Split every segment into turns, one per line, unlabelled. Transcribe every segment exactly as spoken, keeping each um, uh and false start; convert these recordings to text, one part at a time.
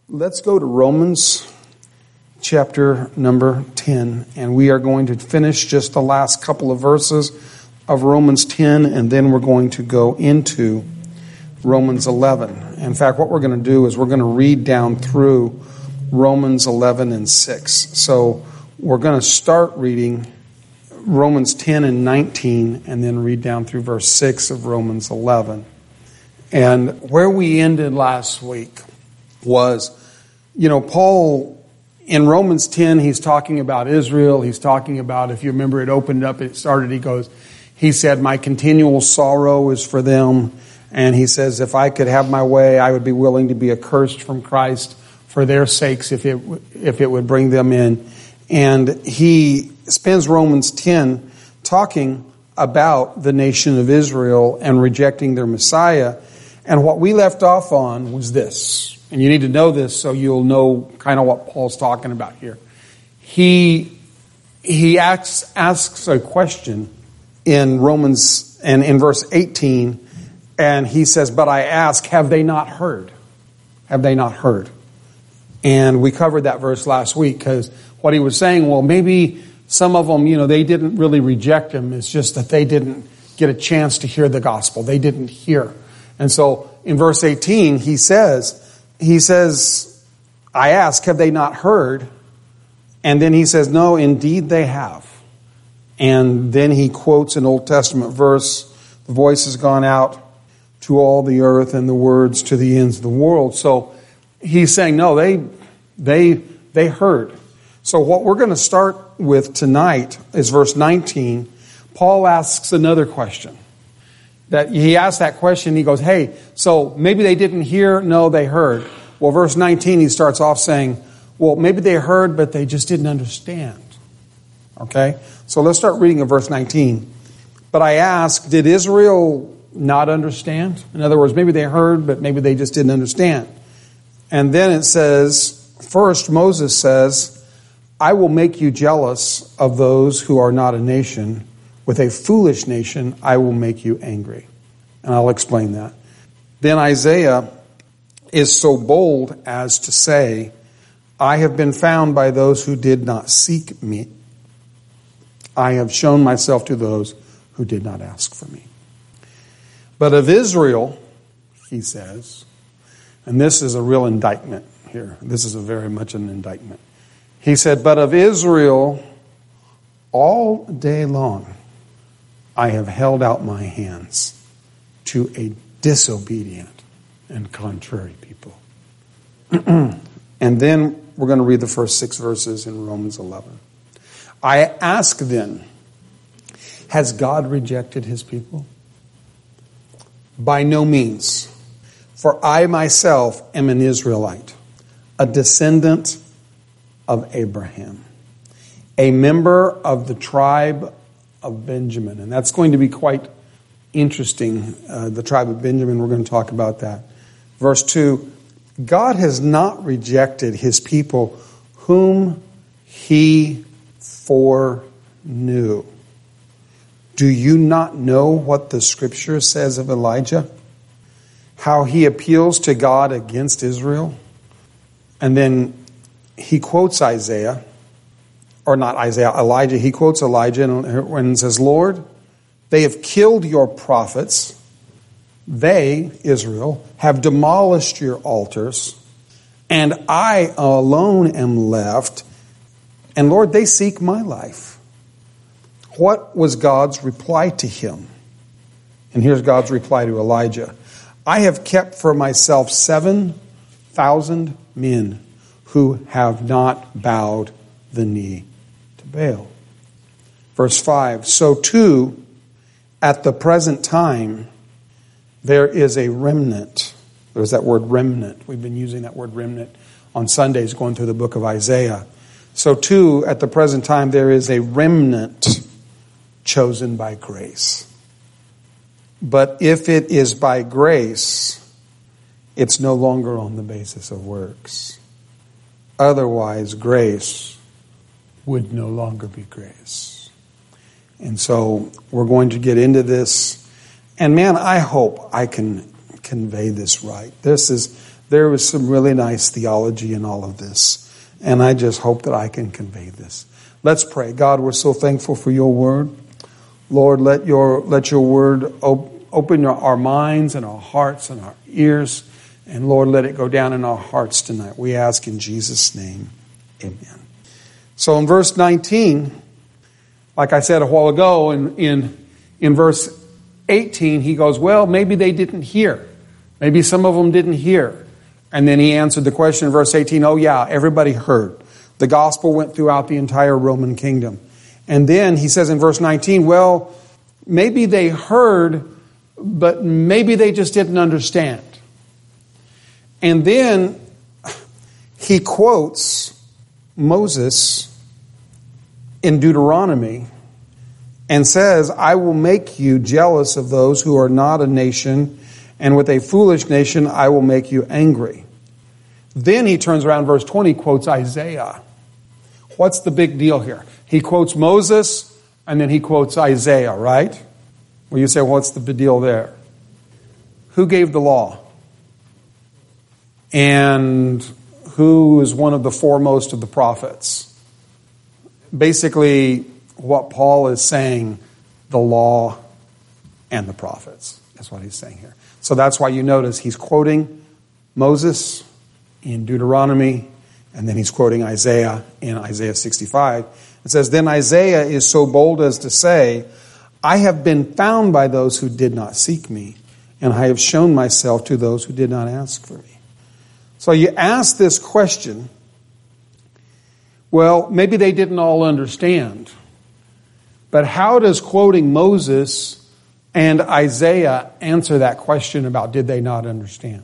Let's go to Romans chapter number ten, and we are going to finish just the last couple of verses of Romans ten, and then we're going to go into Romans eleven. In fact, what we're going to do is we're going to read down through Romans eleven and six. So we're going to start reading Romans ten and nineteen, and then read down through verse six of Romans eleven. And where we ended last week was, you know, Paul, in Romans ten, he's talking about Israel. He's talking about, if you remember, it opened up, it started, he goes, he said, my continual sorrow is for them. And he says, if I could have my way, I would be willing to be accursed from Christ for their sakes if it, if it would bring them in. And he spends Romans ten talking about the nation of Israel and rejecting their Messiah. And what we left off on was this. And you need to know this so you'll know kind of what Paul's talking about here. He he asks, asks a question in Romans, and in verse eighteen, and he says, but I ask, have they not heard? Have they not heard? And we covered that verse last week, because what he was saying, well, maybe some of them, you know, they didn't really reject him. It's just that they didn't get a chance to hear the gospel. They didn't hear. And so in verse eighteen, he says, He says, I ask, have they not heard? And then he says, no, indeed they have. And then he quotes an Old Testament verse, the voice has gone out to all the earth and the words to the ends of the world. So he's saying, no, they they they heard. So what we're going to start with tonight is verse nineteen. Paul asks another question. That he asked that question, he goes, hey, so maybe they didn't hear, no, they heard. Well, verse nineteen, he starts off saying, well, maybe they heard, but they just didn't understand. Okay? So let's start reading in verse nineteen. But I ask, did Israel not understand? In other words, maybe they heard, but maybe they just didn't understand. And then it says, first Moses says, I will make you jealous of those who are not a nation. With a foolish nation, I will make you angry. And I'll explain that. Then Isaiah is so bold as to say, I have been found by those who did not seek me. I have shown myself to those who did not ask for me. But of Israel, he says, and this is a real indictment here. This is a very much an indictment. He said, but of Israel, all day long, I have held out my hands to a disobedient and contrary people. And then we're going to read the first six verses in Romans eleven. I ask then, has God rejected his people? By no means. For I myself am an Israelite, a descendant of Abraham, a member of the tribe of Benjamin. And that's going to be quite interesting, uh, the tribe of Benjamin. We're going to talk about that. Verse two, God has not rejected his people whom he foreknew. Do you not know what the scripture says of Elijah? How he appeals to God against Israel? And then he quotes Isaiah, or not Isaiah, Elijah. He quotes Elijah and says, Lord, they have killed your prophets. They, Israel, have demolished your altars, and I alone am left. And Lord, they seek my life. What was God's reply to him? And here's God's reply to Elijah. I have kept for myself seven thousand men who have not bowed the knee to Baal. Verse five, so too, at the present time, there is a remnant. There's that word remnant. We've been using that word remnant on Sundays going through the book of Isaiah. So too, at the present time, there is a remnant chosen by grace. But if it is by grace, it's no longer on the basis of works. Otherwise, grace would no longer be grace. And so we're going to get into this. And man, I hope I can convey this right. This is There was some really nice theology in all of this. And I just hope that I can convey this. Let's pray. God, we're so thankful for your word. Lord, let your let your word op- open your, our minds and our hearts and our ears. And Lord, let it go down in our hearts tonight. We ask in Jesus' name. Amen. So in verse nineteen, like I said a while ago, in, in, in verse eighteen, he goes, well, maybe they didn't hear. Maybe some of them didn't hear. And then he answered the question in verse eighteen, oh yeah, everybody heard. The gospel went throughout the entire Roman kingdom. And then he says in verse nineteen, well, maybe they heard, but maybe they just didn't understand. And then he quotes Moses in Deuteronomy and says, I will make you jealous of those who are not a nation, and with a foolish nation I will make you angry. Then he turns around, verse twenty, quotes Isaiah. What's the big deal here? He quotes Moses, and then he quotes Isaiah, right? Well, you say, what's the big deal there? Who gave the law? And who is one of the foremost of the prophets? Basically, what Paul is saying, the law and the prophets. That's what he's saying here. So that's why you notice he's quoting Moses in Deuteronomy, and then he's quoting Isaiah in Isaiah sixty-five. It says, then Isaiah is so bold as to say, I have been found by those who did not seek me, and I have shown myself to those who did not ask for me. So you ask this question, well, maybe they didn't all understand. But how does quoting Moses and Isaiah answer that question about did they not understand?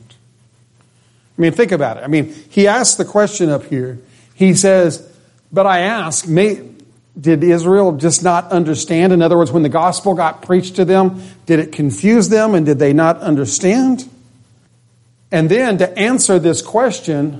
I mean, think about it. I mean, he asks the question up here. He says, but I ask, may, did Israel just not understand? In other words, when the gospel got preached to them, did it confuse them and did they not understand? And then to answer this question,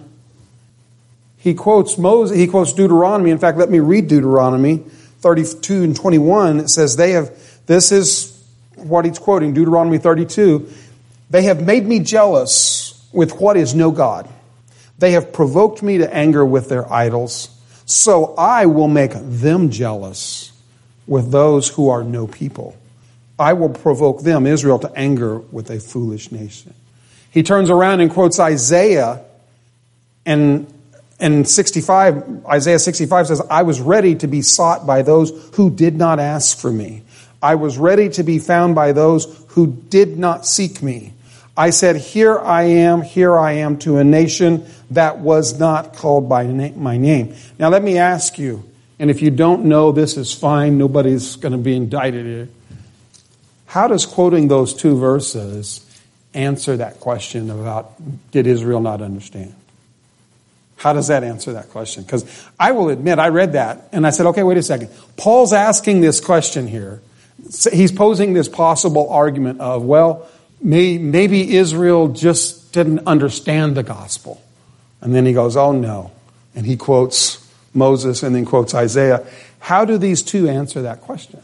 he quotes Moses, he quotes Deuteronomy. In fact, let me read Deuteronomy thirty-two and twenty-one. It says, they have, this is what he's quoting, Deuteronomy thirty-two. They have made me jealous with what is no God. They have provoked me to anger with their idols. So I will make them jealous with those who are no people. I will provoke them, Israel, to anger with a foolish nation. He turns around and quotes Isaiah, and in sixty-five, Isaiah sixty-five says, I was ready to be sought by those who did not ask for me. I was ready to be found by those who did not seek me. I said, here I am, here I am to a nation that was not called by my name. Now let me ask you, and if you don't know, this is fine, nobody's going to be indicted here. How does quoting those two verses answer that question about did Israel not understand? How does that answer that question? Because I will admit, I read that and I said, okay, wait a second. Paul's asking this question here. He's posing this possible argument of, well, may, maybe Israel just didn't understand the gospel. And then he goes, oh no. And he quotes Moses and then quotes Isaiah. How do these two answer that question?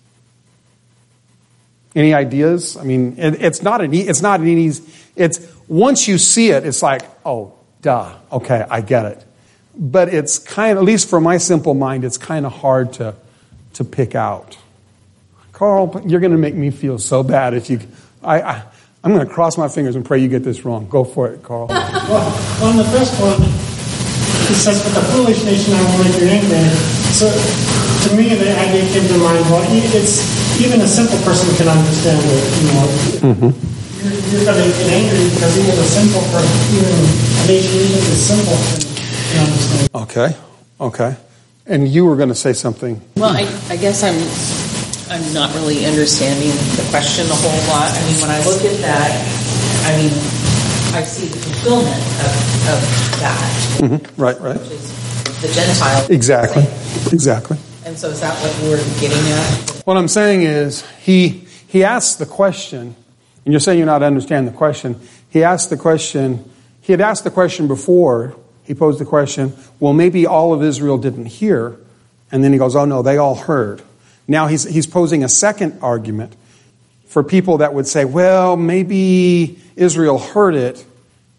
Any ideas? I mean, it, it's not an it's not an easy. It's once you see it, it's like, oh, duh. Okay, I get it. But it's kind of, at least for my simple mind, it's kind of hard to to pick out. Carl, you're going to make me feel so bad if you. I, I I'm going to cross my fingers and pray you get this wrong. Go for it, Carl.
Well, on the first one, it says, "With the foolish nation, I will make you angry." So, to me, the idea came to mind. Well, it's even a simple person can understand it. You know, mm-hmm. you're, you're going to get angry because even a simple person, even a nation, even the simple can understand.
Okay, okay. And you were going to say something.
Well, I, I guess I'm I'm not really understanding the question a whole lot. I mean, when I look at that, I mean, I see the fulfillment of, of that.
Mm-hmm. Right, right.
Which is the Gentile.
Exactly, exactly.
And so is that what we're getting at?
What I'm saying is, he he asked the question, and you're saying you're not understanding the question. He asked the question, he had asked the question before, he posed the question, well, maybe all of Israel didn't hear. And then he goes, oh no, they all heard. Now he's he's posing a second argument for people that would say, well, maybe Israel heard it,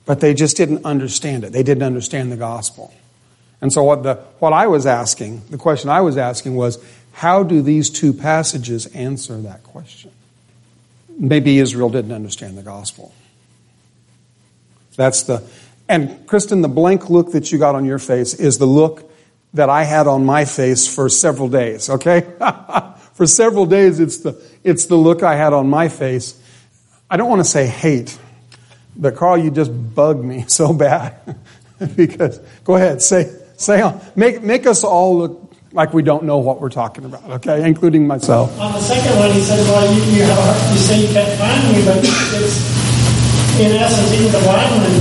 but they just didn't understand it. They didn't understand the gospel. And so what the what I was asking, the question I was asking was, how do these two passages answer that question? Maybe Israel didn't understand the gospel. That's the, and Kristen, the blank look that you got on your face is the look that I had on my face for several days, okay? For several days, it's the, it's the look I had on my face. I don't want to say hate, but Carl, you just bugged me so bad. Because, go ahead, say, say on. Make, make us all look like we don't know what we're talking about, okay? Including myself.
On the second one, he said, well, you, you, have a, you say you can't find me, but it's, in essence, even the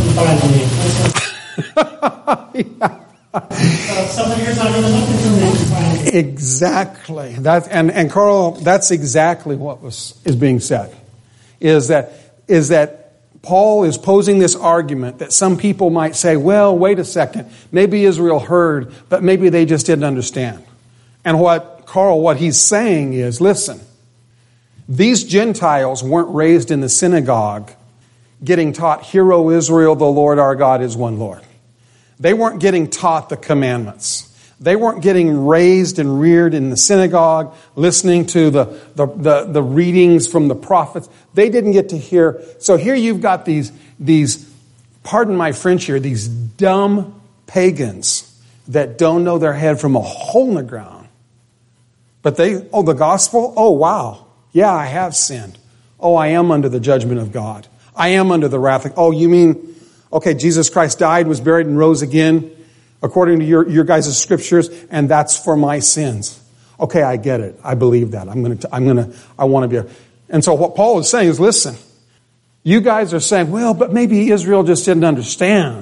blind one can find me. Yeah. Uh, somebody here's not even looking for me to find me.
Exactly. That, and, and Carl, that's exactly what was is being said. Is that is that Paul is posing this argument that some people might say, well, wait a second, maybe Israel heard, but maybe they just didn't understand. And what, Carl, what he's saying is, listen, these Gentiles weren't raised in the synagogue getting taught, Hear, O Israel, the Lord our God is one Lord. They weren't getting taught the commandments. They weren't getting raised and reared in the synagogue, listening to the, the, the, the readings from the prophets. They didn't get to hear. So here you've got these, these, pardon my French here, these dumb pagans that don't know their head from a hole in the ground. But they, oh, the gospel? Oh, wow. Yeah, I have sinned. Oh, I am under the judgment of God. I am under the wrath of, oh, you mean, okay, Jesus Christ died, was buried, and rose again, according to your, your guys' scriptures, and that's for my sins. Okay, I get it. I believe that. I'm going to, I'm going to, I want to be. And so what Paul is saying is, listen, you guys are saying, well, but maybe Israel just didn't understand.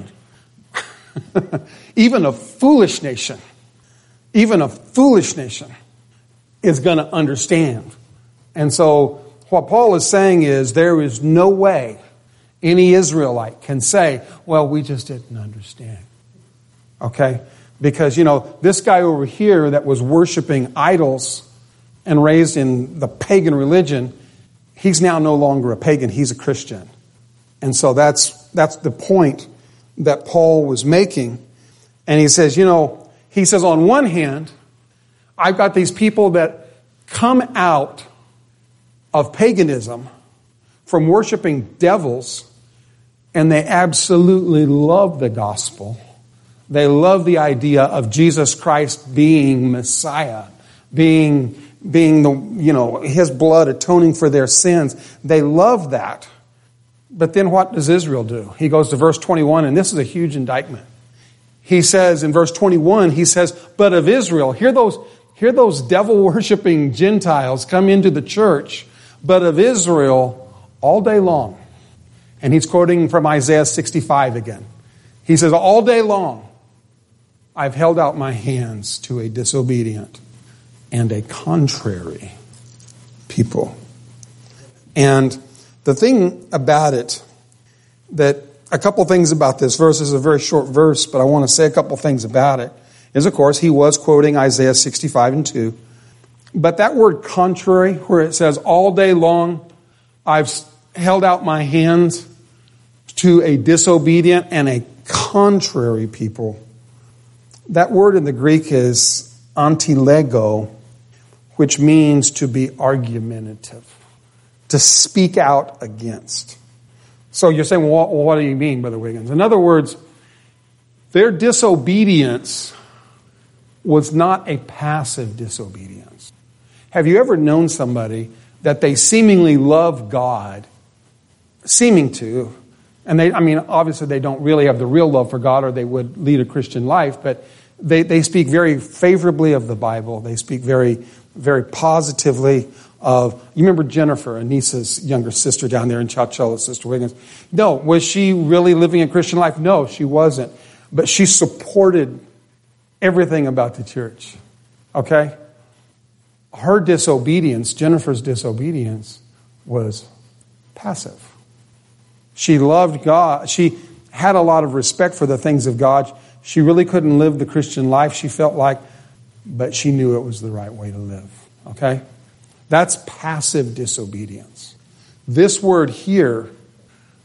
Even a foolish nation, even a foolish nation is going to understand. And so what Paul is saying is, there is no way any Israelite can say, well, we just didn't understand. Okay? Because, you know, this guy over here that was worshiping idols and raised in the pagan religion, he's now no longer a pagan, he's a Christian. And so that's that's the point that Paul was making. And he says, you know, he says, on one hand, I've got these people that come out of paganism from worshiping devils, and they absolutely love the gospel. They love the idea of Jesus Christ being Messiah, being, being the, you know, His blood atoning for their sins. They love that. But then what does Israel do? He goes to verse twenty-one, and this is a huge indictment. He says in verse twenty-one, he says, but of Israel, hear those, hear those devil-worshipping Gentiles come into the church, but of Israel all day long. And he's quoting from Isaiah sixty-five again. He says, all day long, I've held out my hands to a disobedient and a contrary people. And the thing about it, that a couple things about this verse is a very short verse, but I want to say a couple things about it, is, of course, he was quoting Isaiah sixty-five and two. But that word contrary, where it says, all day long, I've held out my hands to a disobedient and a contrary people. That word in the Greek is antilego, which means to be argumentative, to speak out against. So you're saying, well, what do you mean, Brother Wiggins? In other words, their disobedience was not a passive disobedience. Have you ever known somebody that they seemingly love God, seeming to, and they, I mean, obviously they don't really have the real love for God or they would lead a Christian life, but they, they speak very favorably of the Bible. They speak very, very positively of, you remember Jennifer, Anissa's younger sister down there in Chowchilla, Sister Wiggins? No, was she really living a Christian life? No, she wasn't. But she supported everything about the church. Okay? Her disobedience, Jennifer's disobedience, was passive. She loved God. She had a lot of respect for the things of God. She really couldn't live the Christian life, she felt like, but she knew it was the right way to live. Okay? That's passive disobedience. This word here,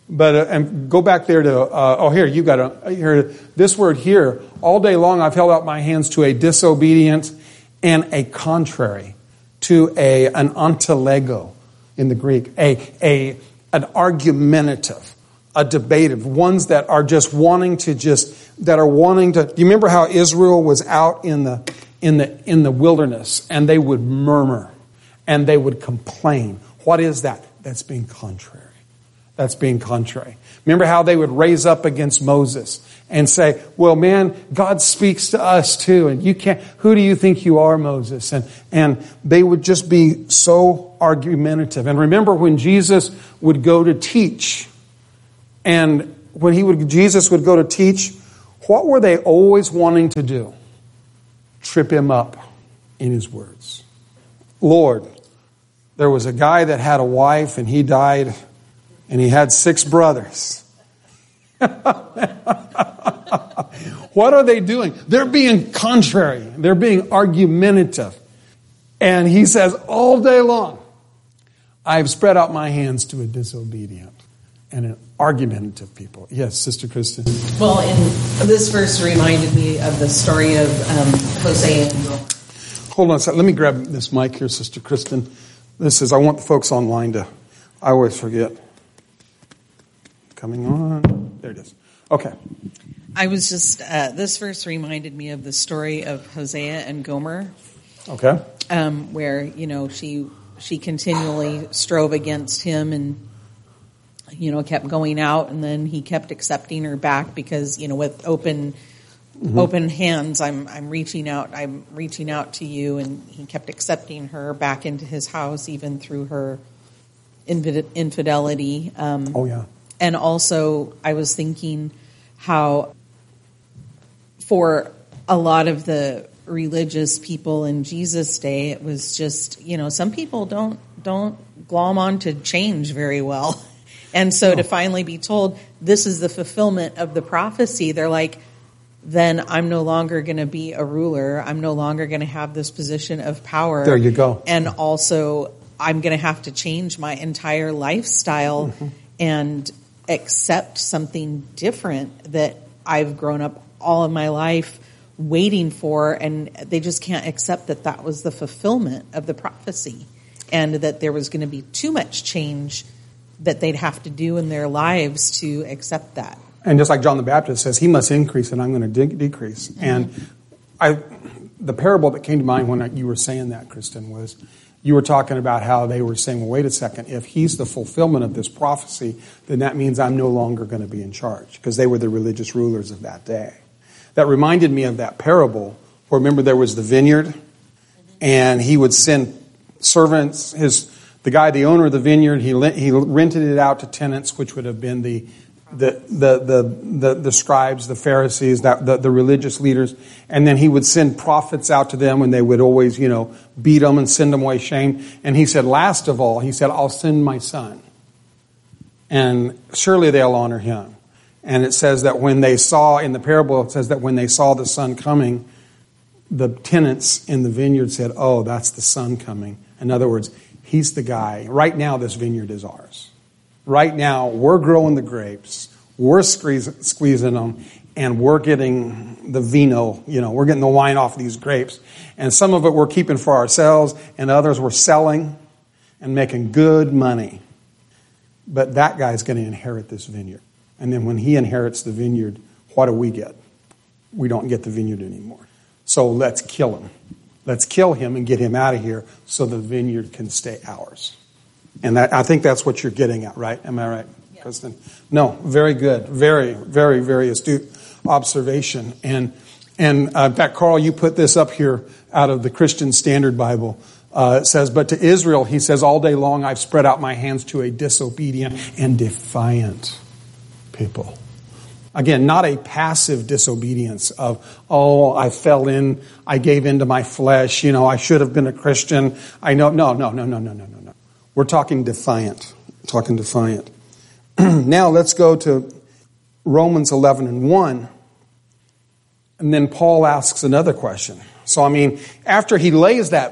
But uh, and go back there to uh, oh here you got to here this word here. All day long I've held out my hands to a disobedient and a contrary, to a an antilego in the Greek, a a an argumentative, a debative, ones that are just wanting to just that are wanting to. Do you remember how Israel was out in the in the in the wilderness and they would murmur and they would complain? What is that? That's being contrary. That's being contrary. Remember how they would raise up against Moses and say, well, man, God speaks to us too. And you can't, who do you think you are, Moses? And, and they would just be so argumentative. And remember when Jesus would go to teach, and when he would, Jesus would go to teach, what were they always wanting to do? Trip him up in his words. Lord, there was a guy that had a wife and he died. And he had six brothers. What are they doing? They're being contrary. They're being argumentative. And he says, all day long, I've spread out my hands to a disobedient and an argumentative people. Yes, Sister Kristen.
Well, and this verse reminded me of the story of um, Hosea and Gomer.
Hold on a second. Let me grab this mic here, Sister Kristen. This is, I want the folks online to, I always forget. Coming on. There it is. Okay.
I was just, uh, this verse reminded me of the story of Hosea and Gomer.
Okay.
Um, where, you know, she she continually strove against him and, you know, kept going out, and then he kept accepting her back because, you know, with open mm-hmm. open hands, I'm I'm reaching out, I'm reaching out to you, and he kept accepting her back into his house, even through her infidelity. Um,
oh, yeah.
And also, I was thinking how for a lot of the religious people in Jesus' day, it was just, you know, some people don't don't glom on to change very well. And so to finally be told, this is the fulfillment of the prophecy, they're like, then I'm no longer going to be a ruler. I'm no longer going to have this position of power.
There you go.
And also, I'm going to have to change my entire lifestyle mm-hmm. and accept something different that I've grown up all of my life waiting for, and they just can't accept that that was the fulfillment of the prophecy, and that there was going to be too much change that they'd have to do in their lives to accept that.
And just like John the Baptist says, he must increase and I'm going to de- decrease. Mm-hmm. And I, the parable that came to mind when I, you were saying that, Kristen, was you were talking about how they were saying, well, wait a second, if he's the fulfillment of this prophecy, then that means I'm no longer going to be in charge, because they were the religious rulers of that day. That reminded me of that parable where, remember, there was the vineyard, and he would send servants, his the guy, the owner of the vineyard, he he rented it out to tenants, which would have been the the the the the, the scribes, the Pharisees, that the, the religious leaders, and then he would send prophets out to them, and they would always, you know, beat them and send them away shamed. And he said, last of all, he said, I'll send my son, and surely they'll honor him. And it says that when they saw, in the parable, it says that when they saw the son coming, the tenants in the vineyard said, oh, that's the son coming. In other words, he's the guy. Right now, this vineyard is ours. Right now, we're growing the grapes, we're squeezing, squeezing them, and we're getting the vino, you know, we're getting the wine off of these grapes. And some of it we're keeping for ourselves, and others we're selling and making good money. But that guy's going to inherit this vineyard. And then when he inherits the vineyard, what do we get? We don't get the vineyard anymore. So let's kill him. Let's kill him and get him out of here so the vineyard can stay ours. And that, I think that's what you're getting at, right? Am I right, yeah. Kristen? No, very good. Very, very, very astute observation. And, and uh, in fact, Carl, you put this up here out of the Christian Standard Bible. Uh, it says, but to Israel, he says, all day long I've spread out my hands to a disobedient and defiant people. Again, not a passive disobedience of, oh, I fell in, I gave in to my flesh, you know, I should have been a Christian. I know, no, no, no, no, no, no, no, no. We're talking defiant. We're talking defiant. Now let's go to Romans eleven and one. And then Paul asks another question. So, I mean, after he lays that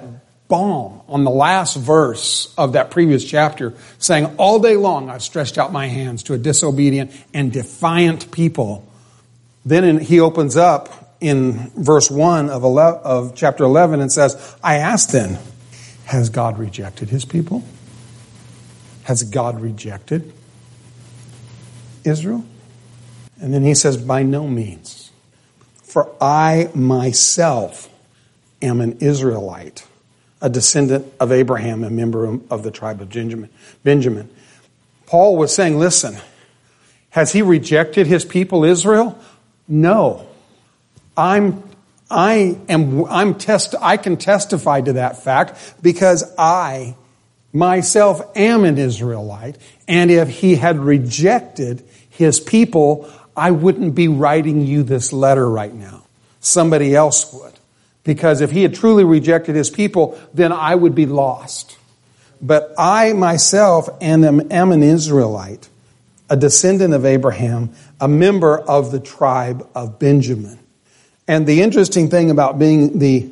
bomb on the last verse of that previous chapter, saying, all day long I've stretched out my hands to a disobedient and defiant people. Then in, he opens up in verse one of, eleven, of chapter eleven and says, I ask then, has God rejected his people? Has God rejected Israel? And then he says, by no means. For I myself am an Israelite, a descendant of Abraham, a member of the tribe of Benjamin. Paul was saying, listen, has he rejected his people Israel? No. I'm I am I'm test I can testify to that fact because I myself am an Israelite, and if he had rejected his people, I wouldn't be writing you this letter right now. Somebody else would. Because if he had truly rejected his people, then I would be lost. But I myself am, am an Israelite, a descendant of Abraham, a member of the tribe of Benjamin. And the interesting thing about being the...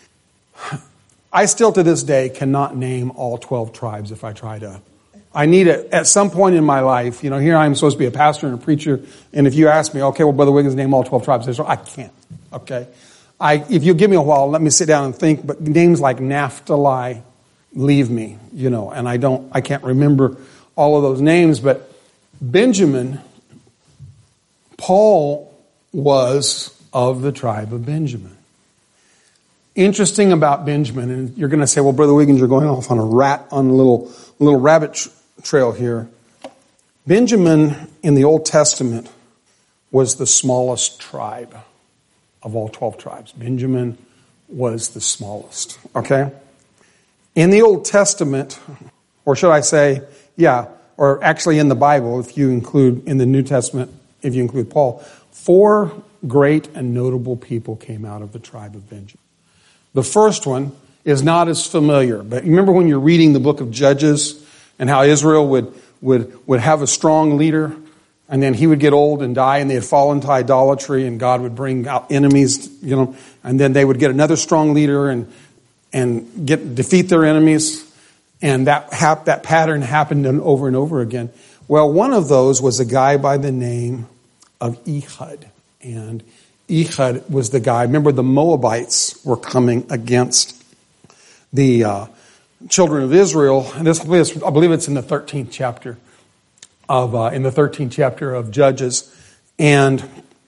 I still to this day cannot name all twelve tribes if I try to. I need it at some point in my life. You know, here I am supposed to be a pastor and a preacher. And if you ask me, okay, well, Brother Wiggins, name all twelve tribes of Israel. I can't. Okay. I, if you give me a while, let me sit down and think. But names like Naphtali leave me, you know, and I don't, I can't remember all of those names. But Benjamin, Paul was of the tribe of Benjamin. Interesting about Benjamin, and you're going to say, well, Brother Wiggins, you're going off on a rat, on a little, little rabbit tr- trail here. Benjamin in the Old Testament was the smallest tribe of all twelve tribes. Benjamin was the smallest, okay? In the Old Testament, or should I say, yeah, or actually in the Bible, if you include, in the New Testament, if you include Paul, four great and notable people came out of the tribe of Benjamin. The first one is not as familiar, but remember when you're reading the book of Judges and how Israel would, would, would have a strong leader, and then he would get old and die, and they'd fall into idolatry, and God would bring out enemies, you know, and then they would get another strong leader and and get defeat their enemies, and that hap, that pattern happened over and over again. Well, one of those was a guy by the name of Ehud, and Ehud was the guy. Remember, the Moabites were coming against the uh, children of Israel, and this I believe it's in the thirteenth chapter. Of uh, in the thirteenth chapter of Judges, and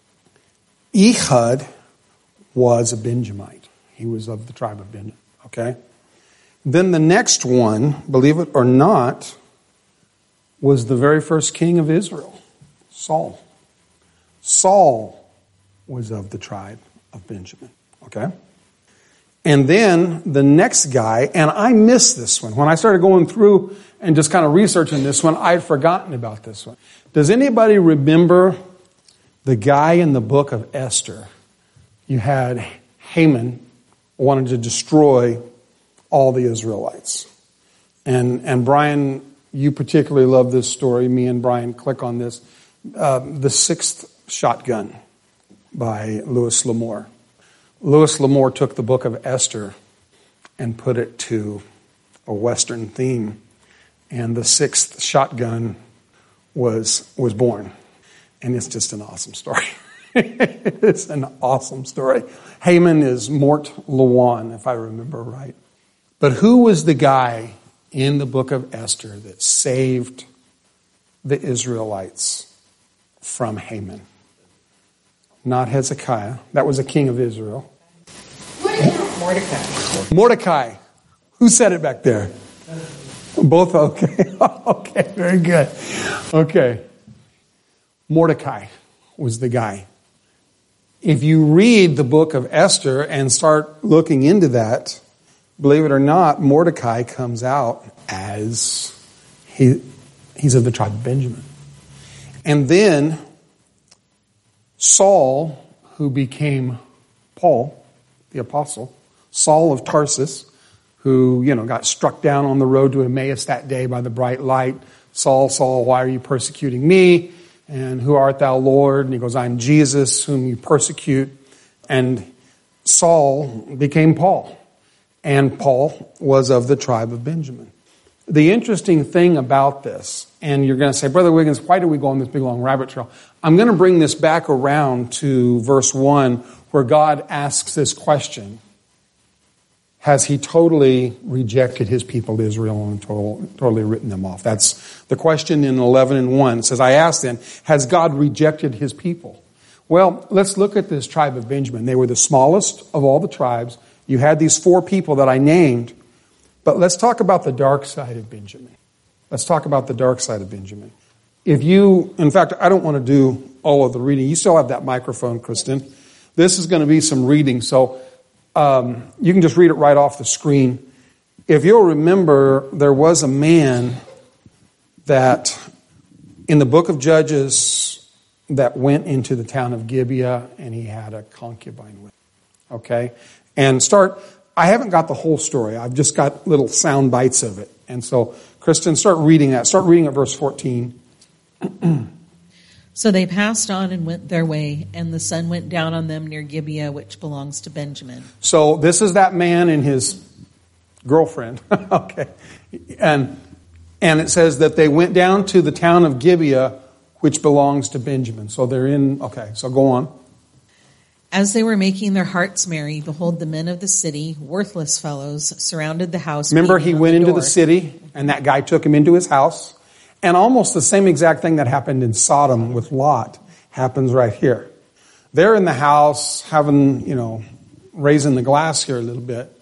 Ehud was a Benjamite. He was of the tribe of Benjamin. Okay. Then the next one, believe it or not, was the very first king of Israel, Saul. Saul was of the tribe of Benjamin. Okay. And then the next guy, and I missed this one. When I started going through and just kind of researching this one, I'd forgotten about this one. Does anybody remember the guy in the book of Esther? You had Haman wanted to destroy all the Israelites. And and Brian, you particularly love this story. Me and Brian click on this. Uh, the Sixth Shotgun by Louis L'Amour. Louis L'Amour took the book of Esther and put it to a Western theme. And the Sixth Shotgun was was born. And it's just an awesome story. It's an awesome story. Haman is Mort Lawan, if I remember right. But who was the guy in the book of Esther that saved the Israelites from Haman? Not Hezekiah. That was a king of Israel.
Mordecai.
Mordecai. Who said it back there? Both, okay. Okay, very good. Okay. Mordecai was the guy. If you read the book of Esther and start looking into that, believe it or not, Mordecai comes out as he he's of the tribe of Benjamin. And then Saul, who became Paul, the apostle, Saul of Tarsus, who, you know, got struck down on the road to Emmaus that day by the bright light. Saul, Saul, why are you persecuting me? And who art thou, Lord? And he goes, I'm Jesus, whom you persecute. And Saul became Paul. And Paul was of the tribe of Benjamin. The interesting thing about this, and you're going to say, Brother Wiggins, why do we go on this big long rabbit trail? I'm going to bring this back around to verse one, where God asks this question. Has he totally rejected his people Israel and total, totally written them off? That's the question in eleven and one. It says, I asked then, has God rejected his people? Well, let's look at this tribe of Benjamin. They were the smallest of all the tribes. You had these four people that I named. But let's talk about the dark side of Benjamin. Let's talk about the dark side of Benjamin. If you, in fact, I don't want to do all of the reading. You still have that microphone, Kristen. This is going to be some reading, so um, you can just read it right off the screen. If you'll remember, there was a man that, in the book of Judges, that went into the town of Gibeah, and he had a concubine with him. Okay? And start... I haven't got the whole story. I've just got little sound bites of it. And so, Kristen, start reading that. Start reading at verse fourteen.
So they passed on and went their way, and the sun went down on them near Gibeah, which belongs to Benjamin.
So this is that man and his girlfriend. Okay. And and it says that they went down to the town of Gibeah, which belongs to Benjamin. So they're in, okay, so go on.
As they were making their hearts merry, behold, the men of the city, worthless fellows, surrounded the house.
Remember, he went
the
into
door.
the city, and that guy took him into his house. And almost the same exact thing that happened in Sodom with Lot happens right here. They're in the house, having, you know, raising the glass here a little bit.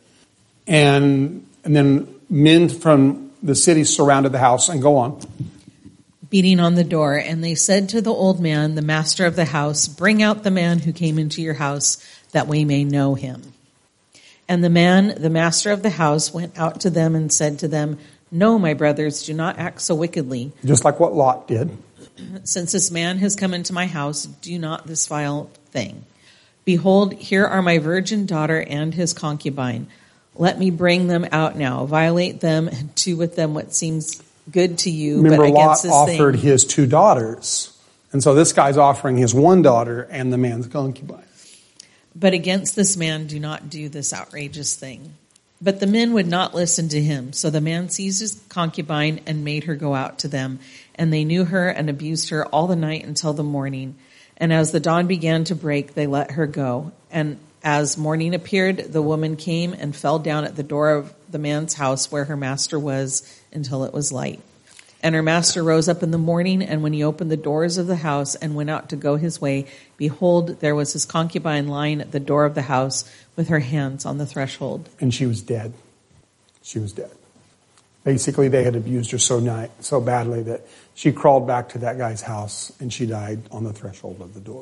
And, and then men from the city surrounded the house, and go on.
Beating on the door, and they said to the old man, the master of the house, bring out the man who came into your house, that we may know him. And the man, the master of the house, went out to them and said to them, no, my brothers, do not act so wickedly.
Just like what Lot did.
Since this man has come into my house, do not this vile thing. Behold, here are my virgin daughter and his concubine. Let me bring them out now, violate them, and do with them what seems good to you,
Remember,
but against
Lot
this
offered
thing.
his two daughters. And so this guy's offering his one daughter and the man's concubine.
But against this man do not do this outrageous thing. But the men would not listen to him. So the man seized his concubine and made her go out to them. And they knew her and abused her all the night until the morning. And as the dawn began to break, they let her go. And as morning appeared, the woman came and fell down at the door of the man's house where her master was until it was light. And her master rose up in the morning, and when he opened the doors of the house and went out to go his way, behold, there was his concubine lying at the door of the house with her hands on the threshold.
And she was dead. She was dead. Basically, they had abused her so night, so badly that she crawled back to that guy's house, and she died on the threshold of the door.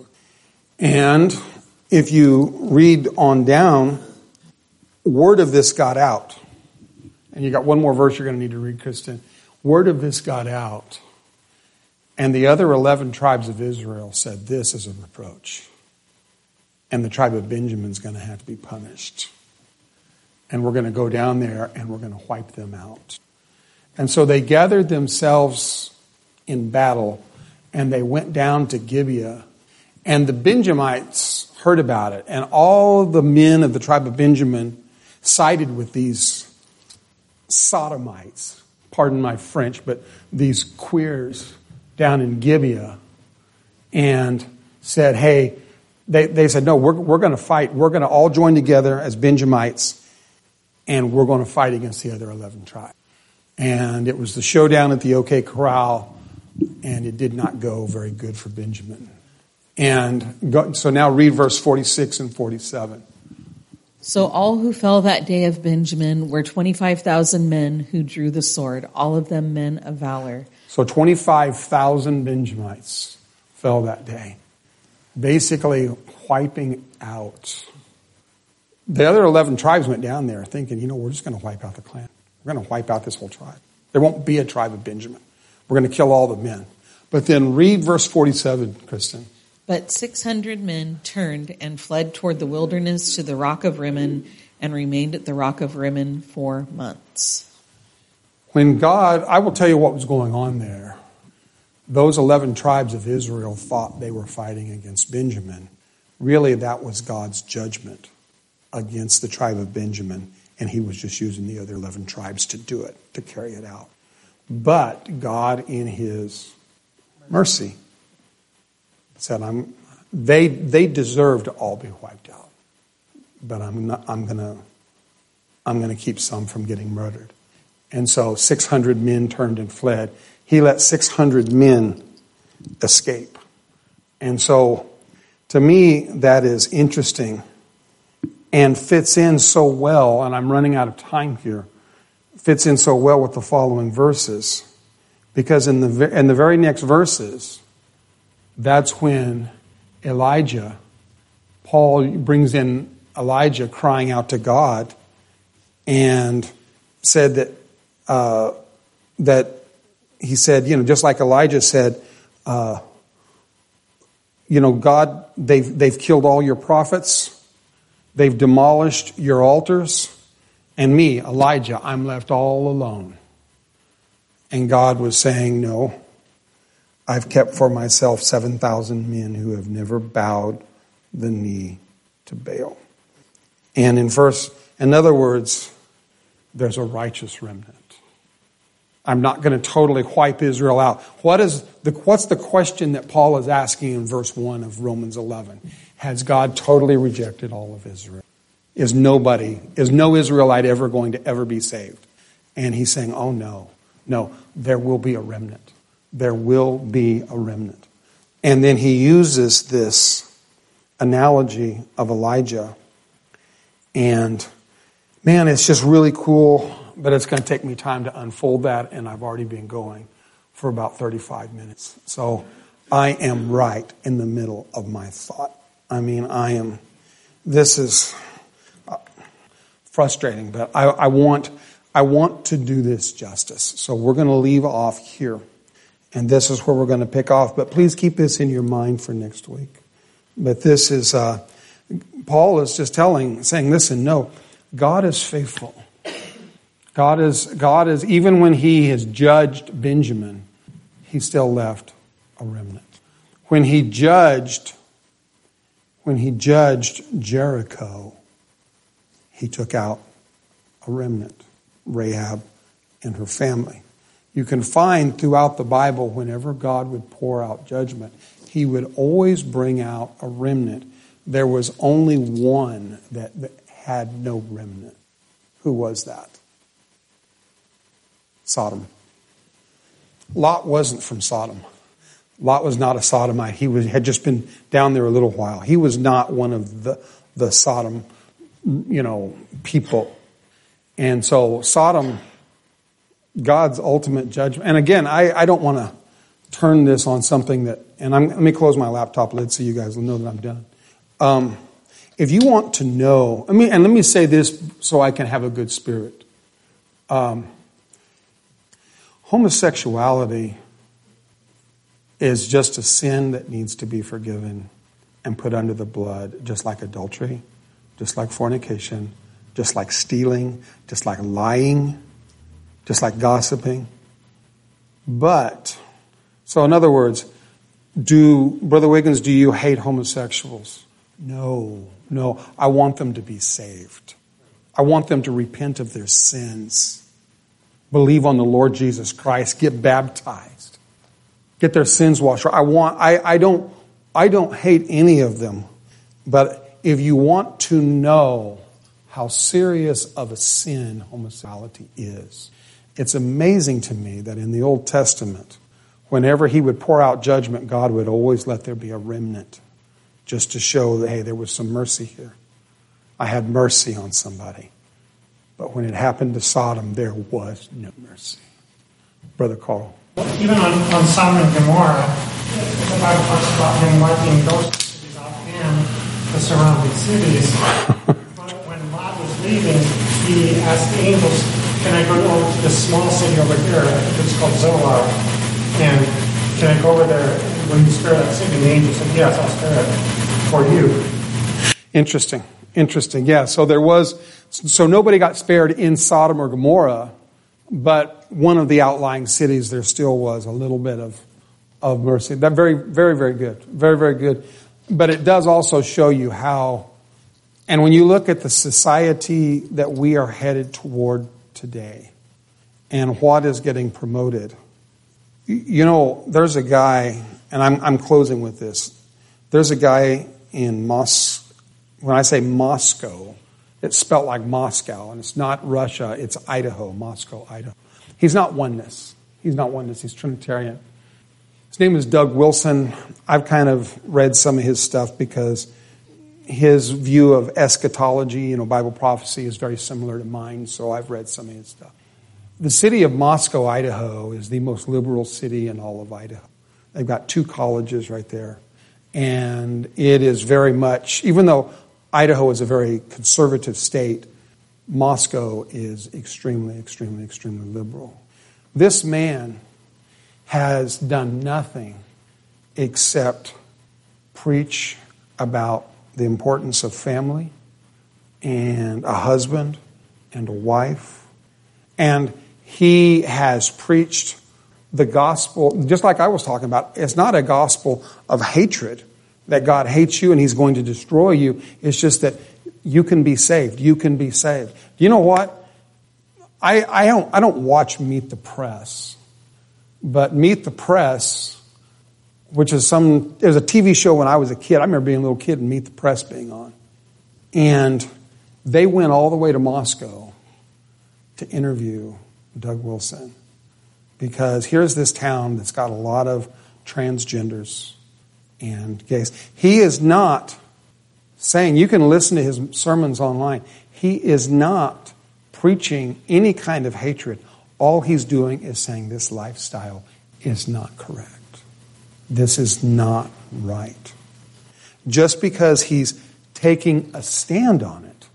And if you read on down, word of this got out. And you got one more verse you're going to need to read, Kristen. Word of this got out. And the other eleven tribes of Israel said, this is a reproach. And the tribe of Benjamin's going to have to be punished. And we're going to go down there and we're going to wipe them out. And so they gathered themselves in battle and they went down to Gibeah. And the Benjamites heard about it. And all the men of the tribe of Benjamin sided with these Sodomites, pardon my French, but these queers down in Gibeah, and said, hey, they, they said, no, we're, we're going to fight. We're going to all join together as Benjamites, and we're going to fight against the other eleven tribes. And it was the showdown at the OK Corral, and it did not go very good for Benjamin. And go, so now read verse forty-six and forty-seven.
So all who fell that day of Benjamin were twenty-five thousand men who drew the sword, all of them men of valor.
So twenty-five thousand Benjamites fell that day, basically wiping out. The other eleven tribes went down there thinking, you know, we're just going to wipe out the clan. We're going to wipe out this whole tribe. There won't be a tribe of Benjamin. We're going to kill all the men. But then read verse forty-seven, Kristen.
But six hundred men turned and fled toward the wilderness to the rock of Rimmon and remained at the rock of Rimmon for months.
When God, I will tell you what was going on there. Those eleven tribes of Israel thought they were fighting against Benjamin. Really, that was God's judgment against the tribe of Benjamin and he was just using the other eleven tribes to do it, to carry it out. But God, in his mercy, said, "I'm they they deserve to all be wiped out, but I'm not, I'm gonna I'm gonna keep some from getting murdered." And so six hundred men turned and fled. He let six hundred men escape. And so, to me, that is interesting and fits in so well, and I'm running out of time here, fits in so well with the following verses. Because in the in the very next verses, that's when Elijah, Paul brings in Elijah crying out to God and said that, uh, that he said, you know, just like Elijah said, uh, you know, God, they've, they've killed all your prophets. They've demolished your altars. And me, Elijah, I'm left all alone. And God was saying, no, I've kept for myself seven thousand men who have never bowed the knee to Baal. And in verse, in other words, there's a righteous remnant. I'm not going to totally wipe Israel out. What is the, what's the question that Paul is asking in verse one of Romans eleven? Has God totally rejected all of Israel? Is nobody, is no Israelite ever going to ever be saved? And he's saying, oh no, no, there will be a remnant. There will be a remnant. And then he uses this analogy of Elijah. And man, it's just really cool. But it's going to take me time to unfold that, and I've already been going for about thirty-five minutes. So I am right in the middle of my thought. I mean, I am, this is frustrating, but I, I want I want to do this justice. So we're going to leave off here, and this is where we're going to pick off. But please keep this in your mind for next week. But this is, uh, Paul is just telling, saying, listen, no, God is faithful. God is, God is, even when he has judged Benjamin, he still left a remnant. When he judged, when he judged Jericho, he took out a remnant, Rahab and her family. You can find throughout the Bible, whenever God would pour out judgment, he would always bring out a remnant. There was only one that, that had no remnant. Who was that? Sodom. Lot wasn't from Sodom. Lot was not a Sodomite. He was, had just been down there a little while. He was not one of the, the Sodom, you know, people. And so Sodom, God's ultimate judgment. And again, I, I don't want to turn this on something that, and I'm, let me close my laptop lid so you guys will know that I'm done. Um, if you want to know, I mean, and let me say this so I can have a good spirit. Um, Homosexuality is just a sin that needs to be forgiven and put under the blood, just like adultery, just like fornication, just like stealing, just like lying, just like gossiping. But, so in other words, do, Brother Wiggins, do you hate homosexuals? No, no. I want them to be saved. I want them to repent of their sins. Believe on the Lord Jesus Christ, get baptized, get their sins washed. I want, I, I don't, I don't hate any of them, but if you want to know how serious of a sin homosexuality is, it's amazing to me that in the Old Testament, whenever he would pour out judgment, God would always let there be a remnant, just to show that, hey, there was some mercy here. I had mercy on somebody. But when it happened to Sodom, there was no mercy. Brother Carl.
Even on, on Sodom and Gomorrah, the Bible talks about him wiping those cities off and the surrounding cities. But when Lot was leaving, he asked the angels, can I go over to the small city over here? It's called Zoar. And can I go over there when you spare that city? And the angel said, yes, I'll spare it for you.
Interesting. Interesting. Yeah. So there was, so nobody got spared in Sodom or Gomorrah, but one of the outlying cities, there still was a little bit of, of mercy. That very, very, very good. Very, very good. But it does also show you how And when you look at the society that we are headed toward today and what is getting promoted, you know, there's a guy, and I'm, I'm closing with this. There's a guy in Mos. When I say Moscow, it's spelled like Moscow, and it's not Russia, it's Idaho, Moscow, Idaho. He's not oneness. He's not oneness. He's Trinitarian. His name is Doug Wilson. I've kind of read some of his stuff because his view of eschatology, you know, Bible prophecy is very similar to mine, so I've read some of his stuff. The city of Moscow, Idaho, is the most liberal city in all of Idaho. They've got two colleges right there. And it is very much, even though Idaho is a very conservative state, Moscow is extremely, extremely, extremely liberal. This man has done nothing except preach about the importance of family and a husband and a wife. And he has preached the gospel, just like I was talking about. It's not a gospel of hatred, that God hates you and he's going to destroy you. It's just that you can be saved. You can be saved. You know what? I, I don't I don't watch Meet the Press, but Meet the Press, which is some, it was a T V show when I was a kid. I remember being a little kid and Meet the Press being on. And they went all the way to Moscow to interview Doug Wilson. Because here's this town that's got a lot of transgenders and gays. He is not saying, you can listen to his sermons online. He is not preaching any kind of hatred. All he's doing is saying this lifestyle is not correct. This is not right. Just because he's taking a stand on it.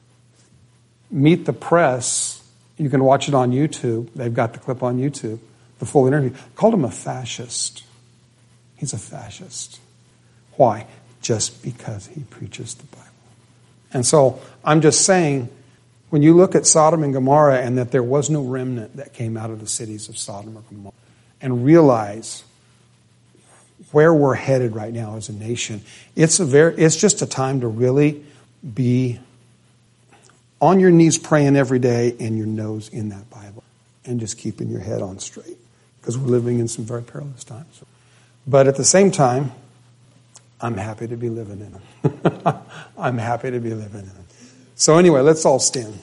Meet the Press, you can watch it on YouTube. They've got the clip on YouTube, the full interview. Called him a fascist. He's a fascist. Why? Just because he preaches the Bible. And so I'm just saying, when you look at Sodom and Gomorrah and that there was no remnant that came out of the cities of Sodom or Gomorrah, and realize where we're headed right now as a nation, it's a very, it's just a time to really be on your knees praying every day and your nose in that Bible and just keeping your head on straight, because we're living in some very perilous times. But at the same time, I'm happy to be living in them. I'm happy to be living in them. So anyway, let's all stand.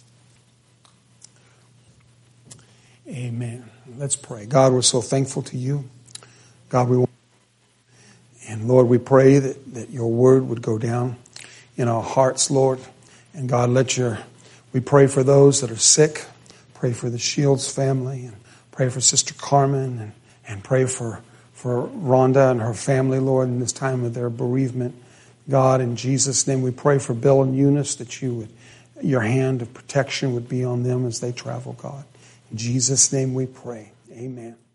Amen. Let's pray. God, we're so thankful to you. God, we want, and Lord, we pray that, that your word would go down in our hearts, Lord. And God, let your, we pray for those that are sick. Pray for the Shields family, and pray for Sister Carmen, and, and pray for, for Rhonda and her family, Lord, in this time of their bereavement. God, in Jesus' name, we pray for Bill and Eunice, that you would, your hand of protection would be on them as they travel, God. In Jesus' name we pray. Amen.